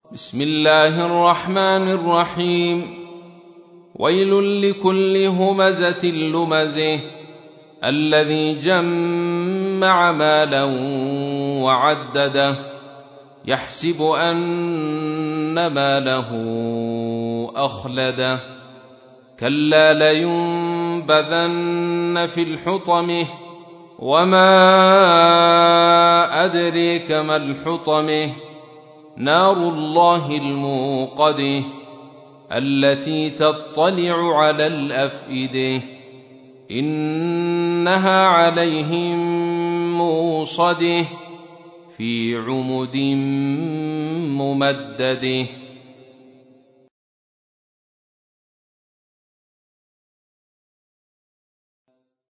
بسم الله الرحمن الرحيم. ويل لكل همزة لمزه الذي جمع مالا وعدده يحسب أن ماله أخلده كلا لينبذن في الحطمة وما أدريك ما الحطمة نار الله الموقدة التي تطلع على الأفئدة إنها عليهم موصدة في عمد ممدده.